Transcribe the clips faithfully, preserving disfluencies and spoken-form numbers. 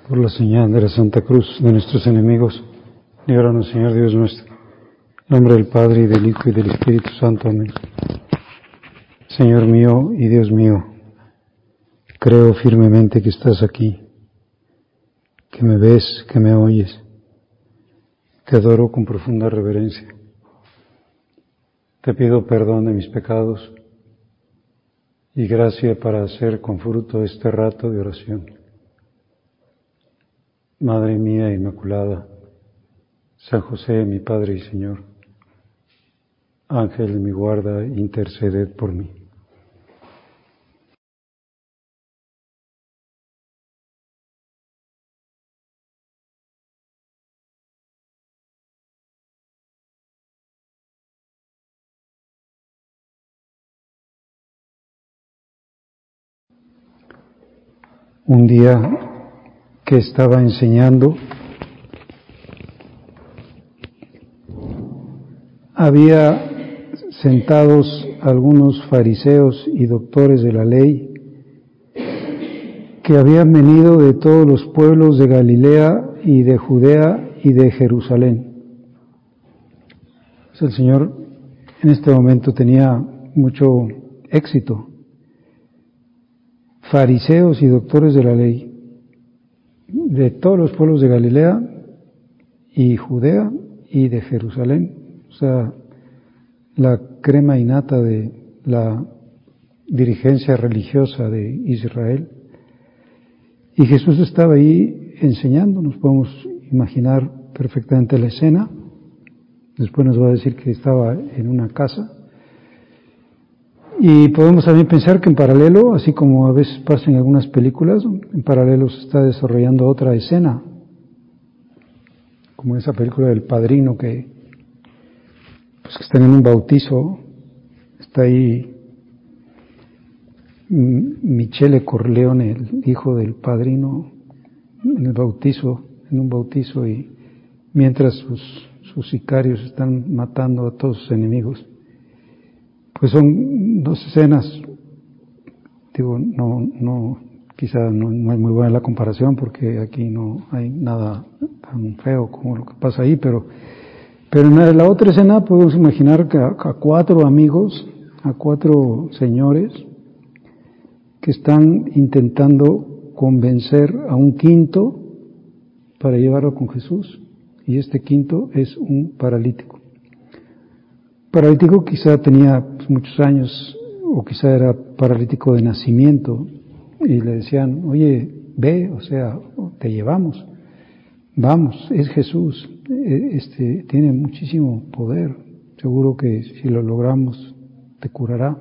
Por la señal de la Santa Cruz de nuestros enemigos, líbranos, Señor Dios nuestro. En nombre del Padre, y del Hijo, y del Espíritu Santo. Amén. Señor mío y Dios mío, creo firmemente que estás aquí, que me ves, que me oyes. Te adoro con profunda reverencia. Te pido perdón de mis pecados y gracia para hacer con fruto este rato de oración. Madre mía Inmaculada, San José, mi Padre y Señor, Ángel de mi guarda, interceded por mí. Un día que estaba enseñando, había sentados algunos fariseos y doctores de la ley que habían venido de todos los pueblos de Galilea y de Judea y de Jerusalén. Pues el Señor en este momento tenía mucho éxito. Fariseos y doctores de la ley de todos los pueblos de Galilea y Judea y de Jerusalén, o sea, la crema innata de la dirigencia religiosa de Israel. Y Jesús estaba ahí enseñando, nos podemos imaginar perfectamente la escena. Después nos va a decir que estaba en una casa. Y podemos también pensar que en paralelo, así como a veces pasa en algunas películas, en paralelo se está desarrollando otra escena, como esa película del Padrino, que, pues, que están en un bautizo, está ahí Michele Corleone, el hijo del Padrino, en el bautizo, en un bautizo, y mientras sus, sus sicarios están matando a todos sus enemigos. Pues son dos escenas, digo, no, no, quizá no, no es muy buena la comparación porque aquí no hay nada tan feo como lo que pasa ahí, pero, pero en la otra escena podemos imaginar que a, a cuatro amigos, a cuatro señores que están intentando convencer a un quinto para llevarlo con Jesús, y este quinto es un paralítico. Paralítico quizá tenía pues, muchos años, o quizá era paralítico de nacimiento, y le decían, oye, ve, o sea, te llevamos, vamos, es Jesús, este tiene muchísimo poder, seguro que si lo logramos te curará.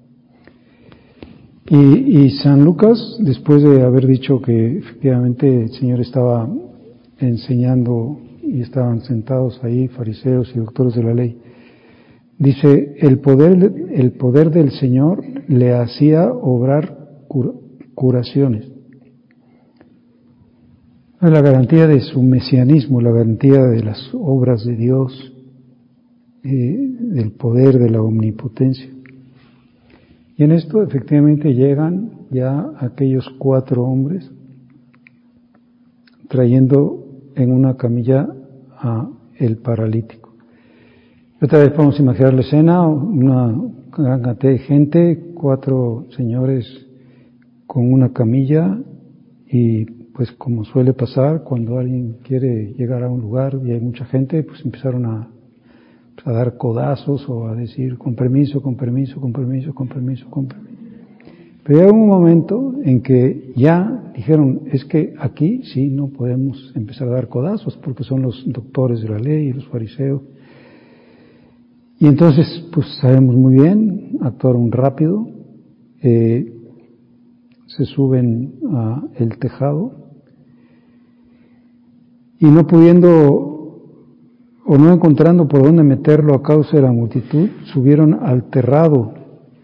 Y, y San Lucas, después de haber dicho que efectivamente el Señor estaba enseñando y estaban sentados ahí fariseos y doctores de la ley, dice, el poder, el poder del Señor le hacía obrar cura, curaciones. La garantía de su mesianismo, la garantía de las obras de Dios, eh, del poder de la omnipotencia. Y en esto efectivamente llegan ya aquellos cuatro hombres trayendo en una camilla a el paralítico. Otra vez podemos imaginar la escena, una gran cantidad de gente, cuatro señores con una camilla, y pues como suele pasar cuando alguien quiere llegar a un lugar y hay mucha gente, pues empezaron a, pues a dar codazos o a decir con permiso, con permiso, con permiso, con permiso, con permiso. Pero llegó un momento en que ya dijeron, es que aquí sí no podemos empezar a dar codazos porque son los doctores de la ley y los fariseos. Y entonces, pues sabemos muy bien, actuaron rápido, eh, se suben a el tejado y no pudiendo o no encontrando por dónde meterlo a causa de la multitud, subieron al terrado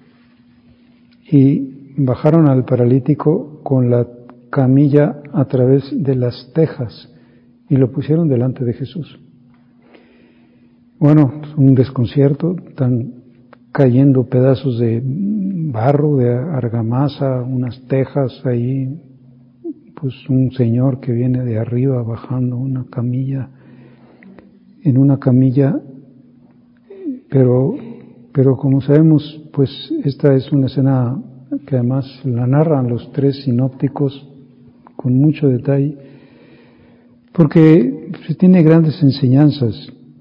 y bajaron al paralítico con la camilla a través de las tejas y lo pusieron delante de Jesús. Bueno, un desconcierto, están cayendo pedazos de barro, de argamasa, unas tejas ahí pues un señor que viene de arriba bajando una camilla, en una camilla, pero, pero como sabemos, pues esta es una escena que además la narran los tres sinópticos con mucho detalle, porque se tiene grandes enseñanzas.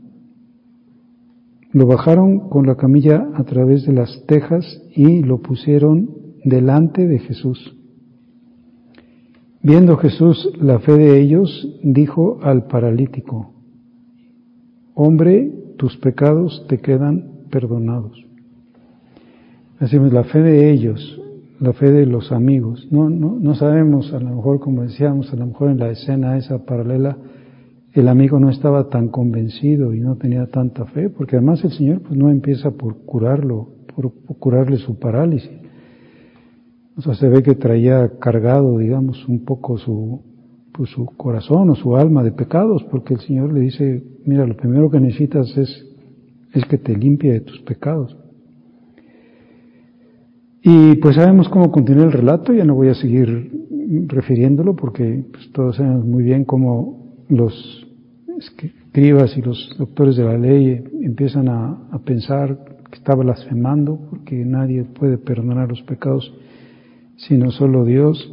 Lo bajaron con la camilla a través de las tejas y lo pusieron delante de Jesús. Viendo Jesús la fe de ellos, dijo al paralítico: hombre, tus pecados te quedan perdonados. Decimos, la fe de ellos, la fe de los amigos. No, no, no sabemos, a lo mejor, como decíamos, a lo mejor en la escena esa paralela, el amigo no estaba tan convencido y no tenía tanta fe, porque además el Señor pues no empieza por curarlo, por curarle su parálisis. O sea, se ve que traía cargado, digamos, un poco su, pues su corazón o su alma de pecados, porque el Señor le dice, mira, lo primero que necesitas es, es que te limpie de tus pecados. Y pues sabemos cómo continúa el relato, ya no voy a seguir refiriéndolo porque pues, todos sabemos muy bien cómo los escribas y los doctores de la ley empiezan a, a pensar que está blasfemando, porque nadie puede perdonar los pecados sino solo Dios,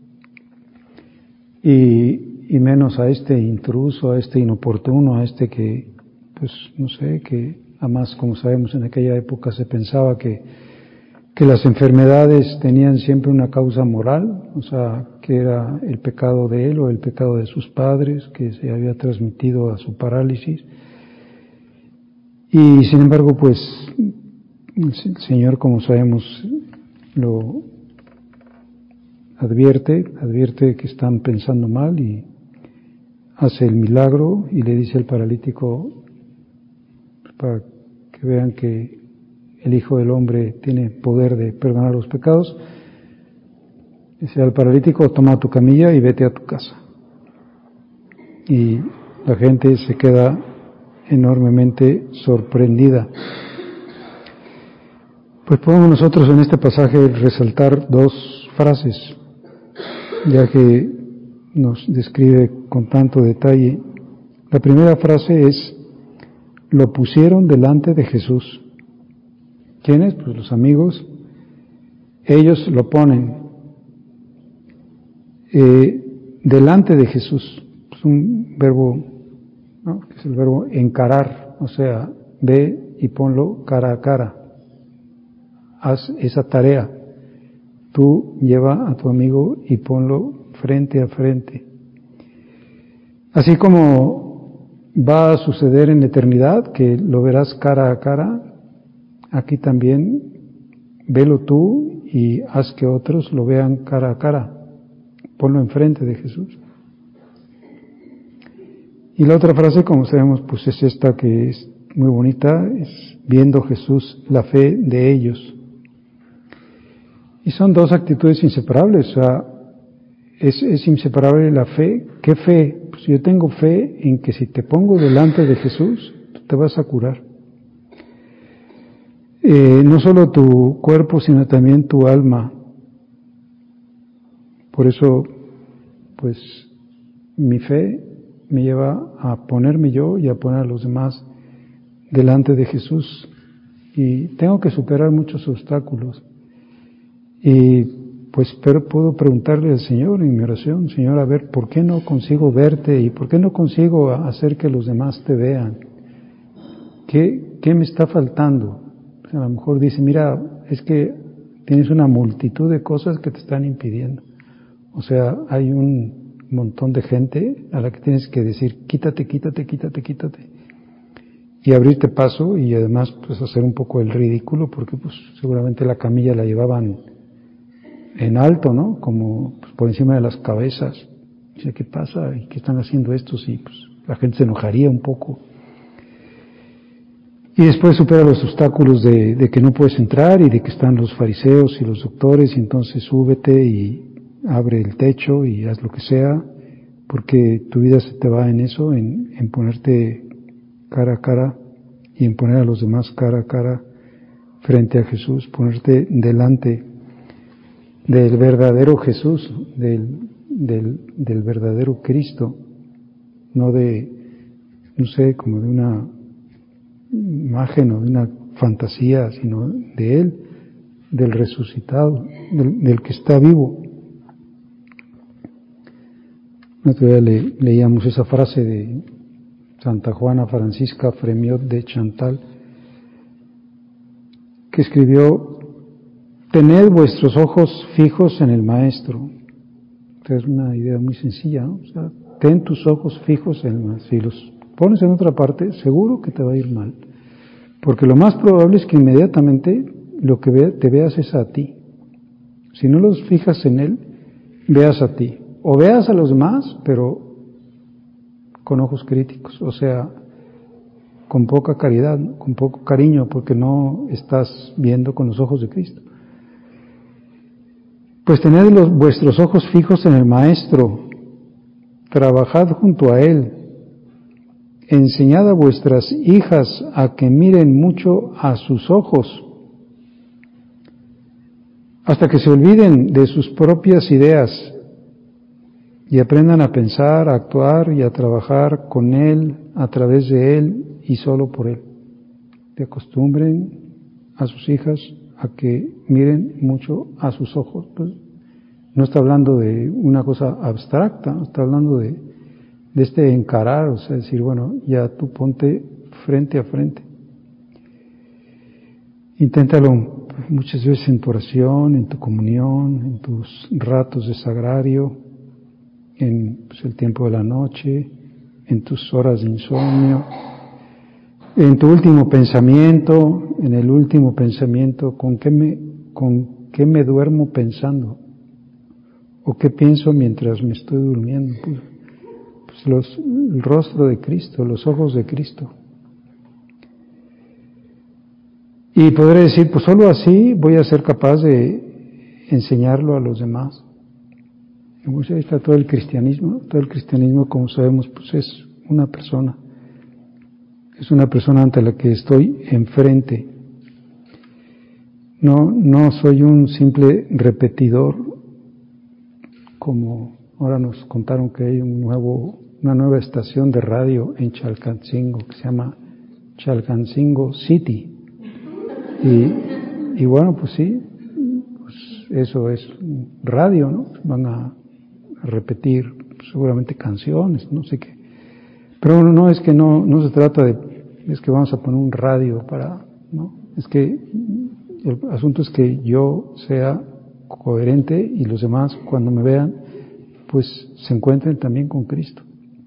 y, y menos a este intruso, a este inoportuno, a este que, pues no sé, que además, como sabemos, en aquella época se pensaba que, que las enfermedades tenían siempre una causa moral, o sea, que era el pecado de él o el pecado de sus padres, que se había transmitido a su parálisis. Y sin embargo, pues, el Señor, como sabemos, lo advierte, advierte que están pensando mal y hace el milagro y le dice al paralítico, para que vean que el Hijo del Hombre tiene poder de perdonar los pecados, dice al paralítico, toma tu camilla y vete a tu casa. Y la gente se queda enormemente sorprendida. Pues podemos nosotros en este pasaje resaltar dos frases, ya que nos describe con tanto detalle. La primera frase es, lo pusieron delante de Jesús. ¿Quiénes? Pues los amigos. Ellos lo ponen eh, delante de Jesús. Es un verbo, ¿no? Es el verbo encarar, o sea, ve y ponlo cara a cara. Haz esa tarea. Tú lleva a tu amigo y ponlo frente a frente. Así como va a suceder en la eternidad, que lo verás cara a cara, aquí también velo tú y haz que otros lo vean cara a cara. Ponlo enfrente de Jesús. Y la otra frase, como sabemos, pues es esta que es muy bonita, es viendo Jesús la fe de ellos. Y son dos actitudes inseparables, o sea, es, es inseparable la fe. ¿Qué fe? Pues yo tengo fe en que si te pongo delante de Jesús, tú te vas a curar. Eh, no solo tu cuerpo, sino también tu alma. Por eso, pues, mi fe me lleva a ponerme yo y a poner a los demás delante de Jesús. Y tengo que superar muchos obstáculos. Y pues pero puedo preguntarle al Señor en mi oración, Señor, a ver, ¿por qué no consigo verte? ¿Y por qué no consigo hacer que los demás te vean? ¿Qué, qué me está faltando? A lo mejor dice, mira, es que tienes una multitud de cosas que te están impidiendo. O sea, hay un montón de gente a la que tienes que decir, quítate, quítate, quítate, quítate. Y abrirte paso y además pues hacer un poco el ridículo, porque pues seguramente la camilla la llevaban en alto, ¿no? Como pues, por encima de las cabezas. Dice, ¿qué pasa? ¿Y qué están haciendo estos? Y pues la gente se enojaría un poco. Y después supera los obstáculos de, de que no puedes entrar y de que están los fariseos y los doctores, y entonces súbete y abre el techo y haz lo que sea, porque tu vida se te va en eso, en, en ponerte cara a cara y en poner a los demás cara a cara frente a Jesús, ponerte delante del verdadero Jesús, del, del, del verdadero Cristo, no de, no sé, como de una imagen o de una fantasía, sino de Él, del resucitado, del, del que está vivo. Otro día le, leíamos esa frase de Santa Juana Francisca Fremiot de Chantal, que escribió: tened vuestros ojos fijos en el Maestro. Es una idea muy sencilla, ¿no? O sea, ten tus ojos fijos en el Maestro. Si los pones en otra parte, seguro que te va a ir mal. Porque lo más probable es que inmediatamente lo que ve, te veas es a ti. Si no los fijas en Él, veas a ti. O veas a los demás, pero con ojos críticos. O sea, con poca caridad, con poco cariño, porque no estás viendo con los ojos de Cristo. Pues tened los, vuestros ojos fijos en el Maestro, trabajad junto a Él, enseñad a vuestras hijas a que miren mucho a sus ojos, hasta que se olviden de sus propias ideas y aprendan a pensar, a actuar y a trabajar con Él, a través de Él y solo por Él. Que acostumbren a sus hijas a que miren mucho a sus ojos. Pues no está hablando de una cosa abstracta, está hablando de, de este encarar, o sea, decir, bueno, ya tú ponte frente a frente. Inténtalo muchas veces en tu oración, en tu comunión, en tus ratos de sagrario, en pues, el tiempo de la noche, en tus horas de insomnio, en tu último pensamiento, en el último pensamiento, ¿con qué me, con qué me duermo pensando? ¿O qué pienso mientras me estoy durmiendo? Pues, pues los, el rostro de Cristo, los ojos de Cristo. Y podré decir, pues solo así voy a ser capaz de enseñarlo a los demás. Pues ahí está todo el cristianismo. Todo el cristianismo, como sabemos, pues es una persona. Es una persona ante la que estoy enfrente. No, no soy un simple repetidor, como ahora nos contaron que hay un nuevo, una nueva estación de radio en Chalcancingo que se llama Chalcancingo City. Y, y bueno, pues sí, pues eso es radio, ¿no? Van a repetir seguramente canciones, no sé qué. Pero bueno, no es que no, no se trata de, es que vamos a poner un radio para, ¿no? Es que el asunto es que yo sea coherente y los demás cuando me vean, pues se encuentren también con Cristo.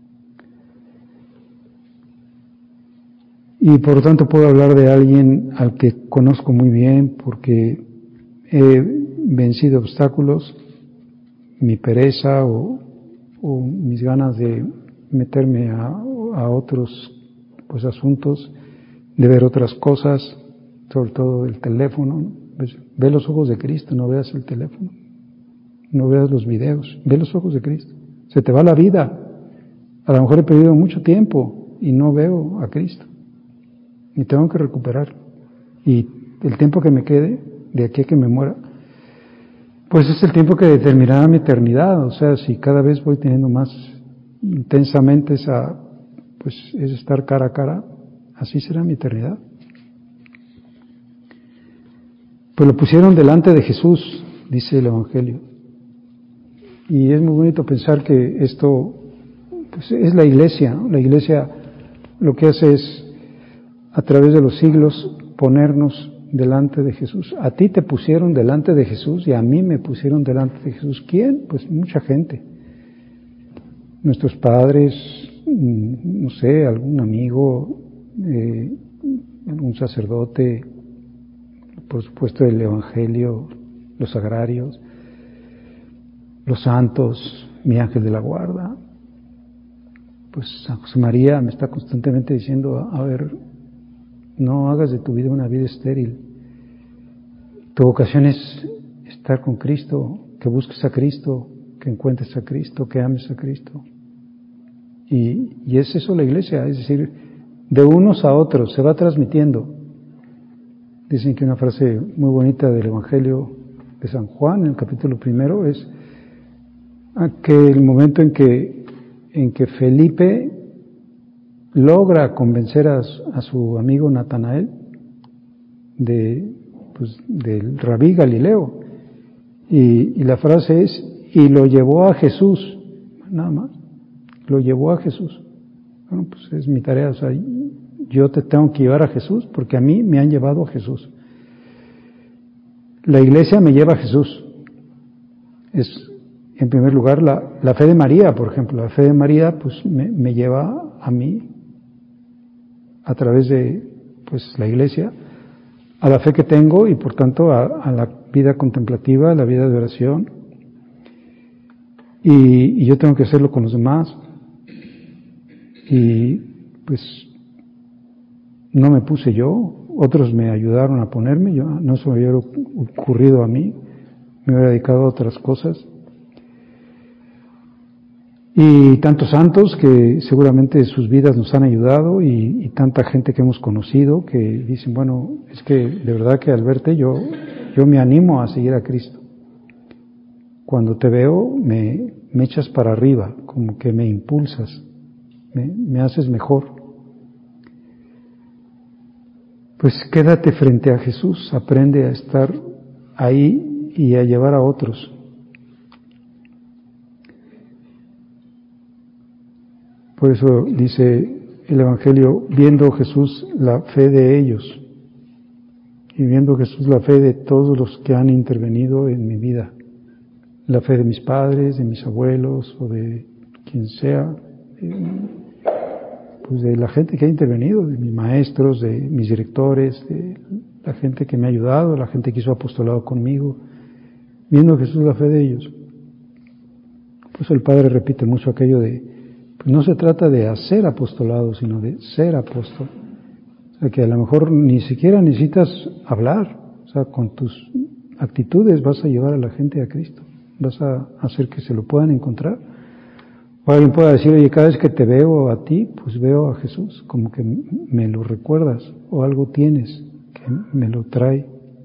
Y por lo tanto puedo hablar de alguien al que conozco muy bien porque he vencido obstáculos, mi pereza o, o mis ganas de meterme a, a otros pues asuntos, de ver otras cosas, sobre todo el teléfono, ¿no? Pues, ve los ojos de Cristo, no veas el teléfono, no veas los videos, ve los ojos de Cristo. Se te va la vida. A lo mejor he perdido mucho tiempo y no veo a Cristo. Y tengo que recuperar. Y el tiempo que me quede, de aquí a que me muera, pues es el tiempo que determinará mi eternidad. O sea, si cada vez voy teniendo más intensamente esa, pues es estar cara a cara, así será mi eternidad. Pues lo pusieron delante de Jesús, dice el Evangelio. Y es muy bonito pensar que esto pues es la iglesia, ¿no? La iglesia lo que hace es, a través de los siglos, ponernos delante de Jesús. A ti te pusieron delante de Jesús y a mí me pusieron delante de Jesús. ¿Quién? Pues mucha gente. Nuestros padres, no sé, algún amigo, eh, algún sacerdote, por supuesto el Evangelio, los sagrarios, los santos, mi ángel de la guarda. Pues San José María me está constantemente diciendo, a ver, no hagas de tu vida una vida estéril. Tu vocación es estar con Cristo, que busques a Cristo, que encuentres a Cristo, que ames a Cristo. Y, y es eso la iglesia, es decir, de unos a otros se va transmitiendo. Dicen que una frase muy bonita del Evangelio de San Juan, en el capítulo primero, es a que el momento en que, en que Felipe logra convencer a, a su amigo Natanael de, pues, del Rabí Galileo, y, y la frase es, y lo llevó a Jesús, nada más, lo llevó a Jesús. Bueno, pues es mi tarea, o sea, yo te tengo que llevar a Jesús, porque a mí me han llevado a Jesús. La iglesia me lleva a Jesús. Es, en primer lugar, la, la fe de María, por ejemplo. La fe de María, pues, me, me lleva a mí, a través de, pues, la iglesia, a la fe que tengo y, por tanto, a, a la vida contemplativa, a la vida de oración. Y, y yo tengo que hacerlo con los demás. Y, pues, no me puse yo, otros me ayudaron a ponerme, yo no se me hubiera ocurrido a mí, me hubiera dedicado a otras cosas. Y tantos santos que seguramente sus vidas nos han ayudado y, y tanta gente que hemos conocido que dicen, bueno, es que de verdad que al verte yo, yo me animo a seguir a Cristo. Cuando te veo me, me echas para arriba, como que me impulsas, me, me haces mejor. Pues quédate frente a Jesús, aprende a estar ahí y a llevar a otros. Por eso dice el Evangelio, viendo Jesús la fe de ellos y viendo Jesús la fe de todos los que han intervenido en mi vida, la fe de mis padres, de mis abuelos o de quien sea, pues de la gente que ha intervenido, de mis maestros, de mis directores, de la gente que me ha ayudado, la gente que hizo apostolado conmigo, viendo Jesús la fe de ellos. Pues el Padre repite mucho aquello de, pues no se trata de hacer apostolado, sino de ser apóstol. O sea que a lo mejor ni siquiera necesitas hablar, o sea, con tus actitudes vas a llevar a la gente a Cristo, vas a hacer que se lo puedan encontrar. O alguien pueda decir, oye, cada vez que te veo a ti, pues veo a Jesús, como que me lo recuerdas, o algo tienes que me lo trae.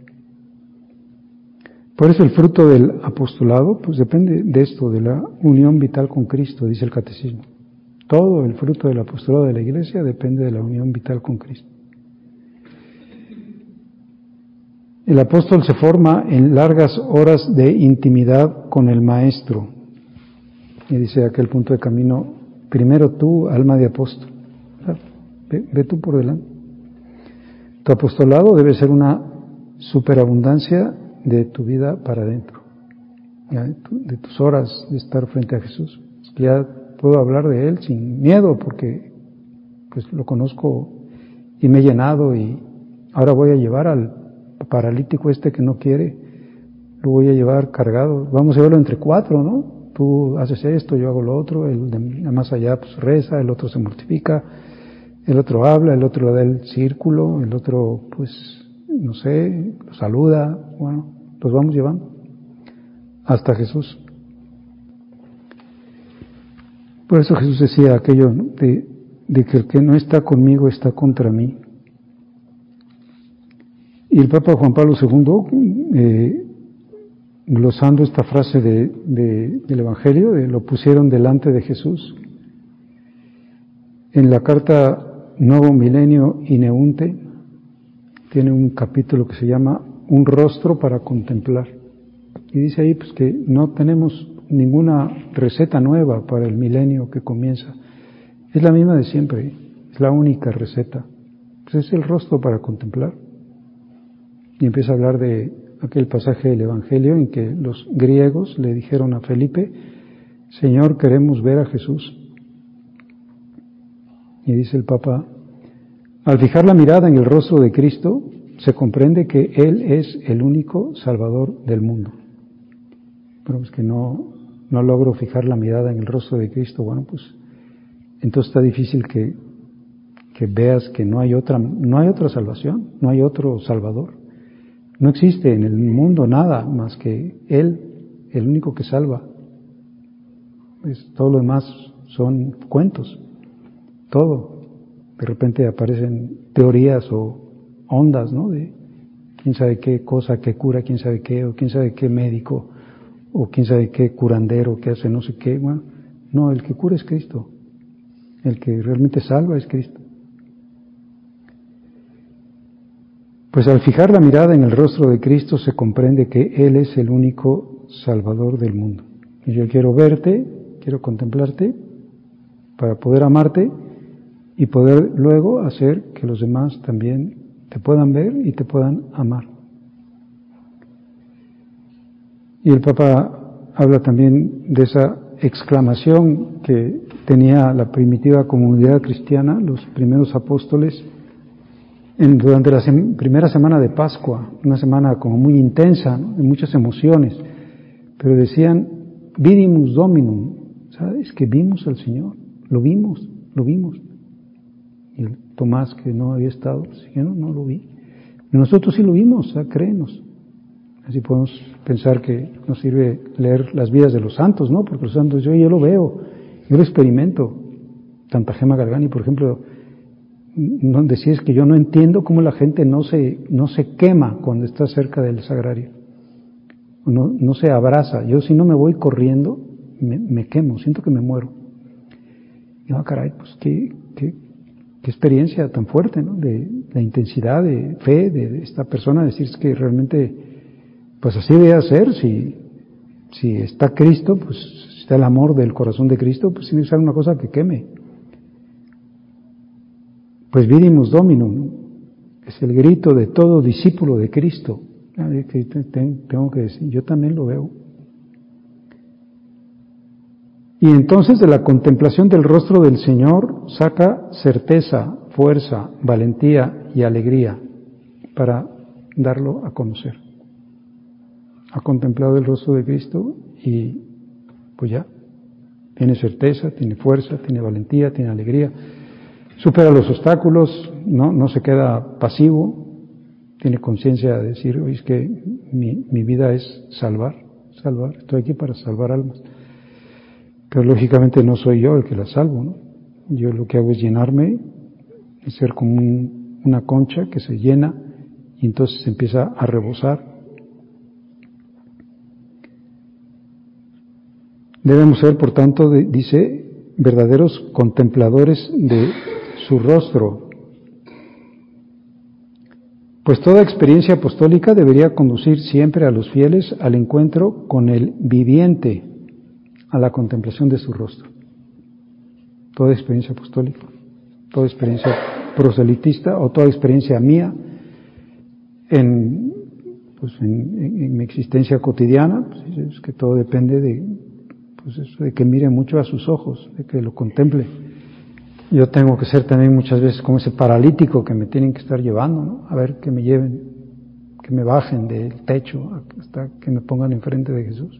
Por eso el fruto del apostolado, pues depende de esto, de la unión vital con Cristo, dice el Catecismo. Todo el fruto del apostolado de la Iglesia depende de la unión vital con Cristo. El apóstol se forma en largas horas de intimidad con el Maestro. Y dice aquel punto de camino, primero tú, alma de apóstol, ve, ve tú por delante. Tu apostolado debe ser una superabundancia de tu vida para adentro, de, tu, de tus horas de estar frente a Jesús. Es que ya puedo hablar de Él sin miedo porque pues lo conozco y me he llenado y ahora voy a llevar al paralítico este que no quiere, lo voy a llevar cargado, vamos a llevarlo entre cuatro, ¿no? Tú haces esto, yo hago lo otro, el de más allá pues reza, el otro se mortifica, el otro habla, el otro da el círculo, el otro pues, no sé, lo saluda, bueno, los vamos llevando hasta Jesús. Por eso Jesús decía aquello, ¿no? de, de que el que no está conmigo está contra mí. Y el Papa Juan Pablo segundo, eh, glosando esta frase de, de, del Evangelio, de lo pusieron delante de Jesús, en la carta Nuevo Milenio Ineunte, tiene un capítulo que se llama Un rostro para contemplar. Y dice ahí pues que no tenemos ninguna receta nueva para el milenio que comienza. Es la misma de siempre, es la única receta. Pues es el rostro para contemplar. Y empieza a hablar de aquel pasaje del Evangelio en que los griegos le dijeron a Felipe, Señor, queremos ver a Jesús. Y dice el Papa, al fijar la mirada en el rostro de Cristo, se comprende que Él es el único Salvador del mundo. Pero es que no, no logro fijar la mirada en el rostro de Cristo, bueno, pues entonces está difícil que, que veas que no hay otra, no hay otra salvación, no hay otro Salvador. No existe en el mundo nada más que Él, el único que salva. Pues todo lo demás son cuentos, todo. De repente aparecen teorías o ondas, ¿no? De quién sabe qué cosa, qué cura, quién sabe qué, o quién sabe qué médico, o quién sabe qué curandero que hace no sé qué. Bueno, no, el que cura es Cristo. El que realmente salva es Cristo. Pues al fijar la mirada en el rostro de Cristo se comprende que Él es el único Salvador del mundo. Y yo quiero verte, quiero contemplarte para poder amarte y poder luego hacer que los demás también te puedan ver y te puedan amar. Y el Papa habla también de esa exclamación que tenía la primitiva comunidad cristiana, los primeros apóstoles, en, durante la sem- primera semana de Pascua, una semana como muy intensa, ¿no?, de muchas emociones, pero decían, vidimus Dominum, ¿sabes? Que vimos al Señor, lo vimos, lo vimos. Y el Tomás, que no había estado, decía, no, no lo vi. Y nosotros sí lo vimos, ¿sabes? Créenos. Así podemos pensar que nos sirve leer las vidas de los santos, ¿no? Porque los santos, yo, yo lo veo, yo lo experimento. Santa Gema Galgani, por ejemplo, no decís que yo no entiendo cómo la gente no se, no se quema cuando está cerca del sagrario. No, no se abraza. Yo si no me voy corriendo, me, me quemo, siento que me muero. Y ah, caray, pues qué, qué, qué experiencia tan fuerte, ¿no? De la intensidad de fe de, de esta persona, decir que realmente, pues así debe ser, si, si está Cristo, pues si está el amor del corazón de Cristo, pues tiene que ser una cosa que queme. Pues vidimus Dominum, ¿no? Es el grito de todo discípulo de Cristo. Tengo que decir, yo también lo veo. Y entonces de la contemplación del rostro del Señor saca certeza, fuerza, valentía y alegría para darlo a conocer. Ha contemplado el rostro de Cristo y pues ya, tiene certeza, tiene fuerza, tiene valentía, tiene alegría. Supera los obstáculos, no, no se queda pasivo, tiene conciencia de decir, oye, es que mi, mi vida es salvar, salvar, estoy aquí para salvar almas. Pero lógicamente no soy yo el que las salvo, ¿no? Yo lo que hago es llenarme, y ser como un, una concha que se llena y entonces se empieza a rebosar. Debemos ser, por tanto, de, dice, verdaderos contempladores de su rostro, pues toda experiencia apostólica debería conducir siempre a los fieles al encuentro con el viviente, a la contemplación de su rostro. Toda experiencia apostólica, toda experiencia proselitista o toda experiencia mía en, pues en, en, en mi existencia cotidiana, pues es que todo depende de, pues eso, de que mire mucho a sus ojos, de que lo contemple. Yo tengo que ser también muchas veces como ese paralítico que me tienen que estar llevando, ¿no? A ver, que me lleven, que me bajen del techo hasta que me pongan enfrente de Jesús.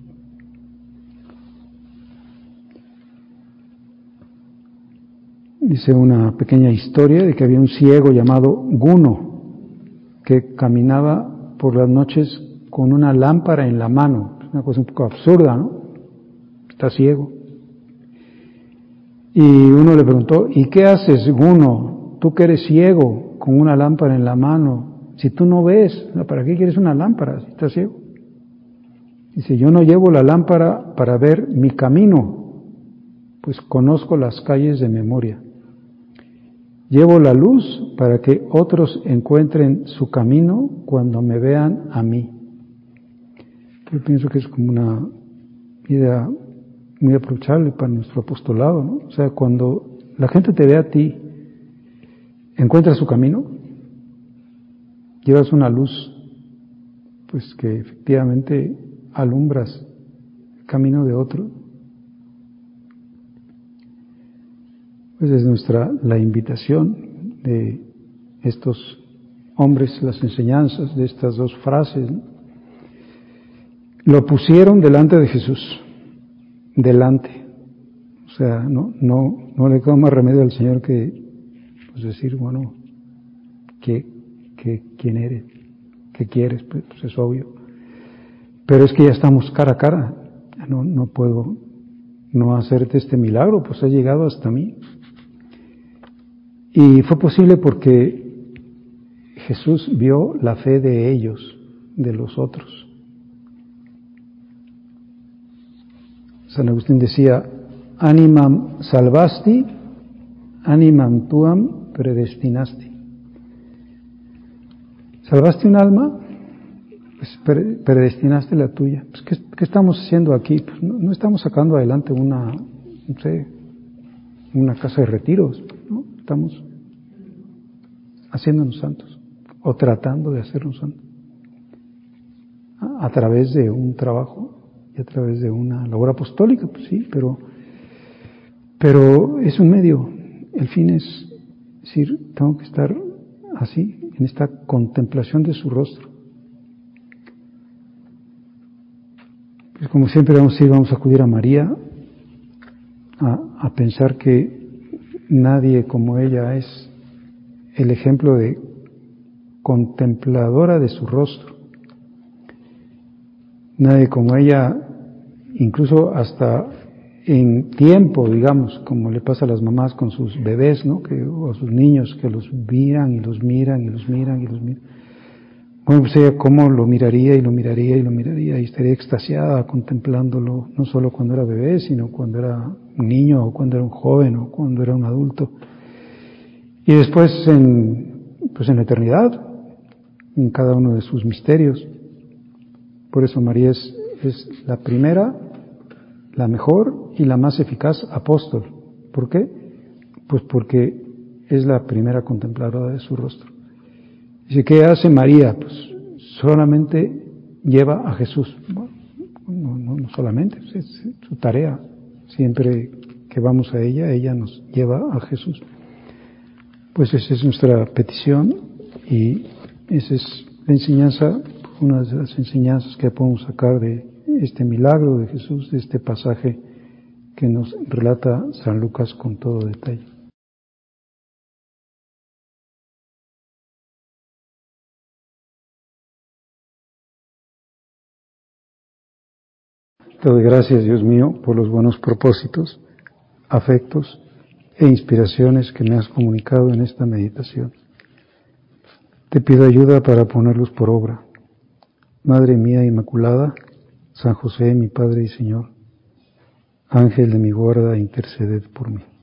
Dice una pequeña historia de que había un ciego llamado Guno que caminaba por las noches con una lámpara en la mano. Es una cosa un poco absurda, ¿no? Está ciego. Y uno le preguntó, ¿y qué haces, Guno? Tú que eres ciego, con una lámpara en la mano, si tú no ves, ¿para qué quieres una lámpara si estás ciego? Dice, yo no llevo la lámpara para ver mi camino, pues conozco las calles de memoria. Llevo la luz para que otros encuentren su camino cuando me vean a mí. Yo pienso que es como una idea muy aprovechable para nuestro apostolado, ¿no? O sea, cuando la gente te ve a ti, encuentra su camino, llevas una luz, pues que efectivamente alumbras el camino de otro. Pues es nuestra, la invitación de estos hombres, las enseñanzas de estas dos frases, ¿no? Lo pusieron delante de Jesús. Delante, o sea, no, no, no le queda más remedio al Señor que pues decir, bueno, ¿qué, qué, quién eres? ¿Qué quieres? Pues, pues es obvio. Pero es que ya estamos cara a cara, no, no puedo no hacerte este milagro, pues ha llegado hasta mí. Y fue posible porque Jesús vio la fe de ellos, de los otros. San Agustín decía, animam salvasti, animam tuam predestinasti. Salvaste un alma, pues predestinaste la tuya. Pues, ¿qué, ¿qué estamos haciendo aquí? Pues no, no estamos sacando adelante una, no sé, una casa de retiros, ¿no? Estamos haciéndonos santos, o tratando de hacernos santos, a, a través de un trabajo y a través de una labor apostólica, pues sí, pero, pero es un medio. El fin es decir, tengo que estar así, en esta contemplación de su rostro. Pues como siempre vamos a ir, vamos a acudir a María, a, a pensar que nadie como ella es el ejemplo de contempladora de su rostro. Nadie como ella, incluso hasta en tiempo, digamos, como le pasa a las mamás con sus bebés, ¿no? Que, o a sus niños que los miran y los miran y los miran y los miran. Bueno, pues ella cómo lo miraría y lo miraría y lo miraría y estaría extasiada contemplándolo, no solo cuando era bebé, sino cuando era un niño o cuando era un joven o cuando era un adulto. Y después en, pues en la eternidad, en cada uno de sus misterios. Por eso María es, es la primera, la mejor y la más eficaz apóstol. ¿Por qué? Pues porque es la primera contempladora de su rostro. Dice, ¿qué hace María? Pues solamente lleva a Jesús. Bueno, no, no, no solamente, es su tarea. Siempre que vamos a ella, ella nos lleva a Jesús. Pues esa es nuestra petición y esa es la enseñanza, una de las enseñanzas que podemos sacar de este milagro de Jesús, de este pasaje que nos relata San Lucas con todo detalle. Te doy gracias, Dios mío, por los buenos propósitos, afectos e inspiraciones que me has comunicado en esta meditación. Te pido ayuda para ponerlos por obra. Madre mía Inmaculada, San José, mi Padre y Señor, Ángel de mi guarda, interceded por mí.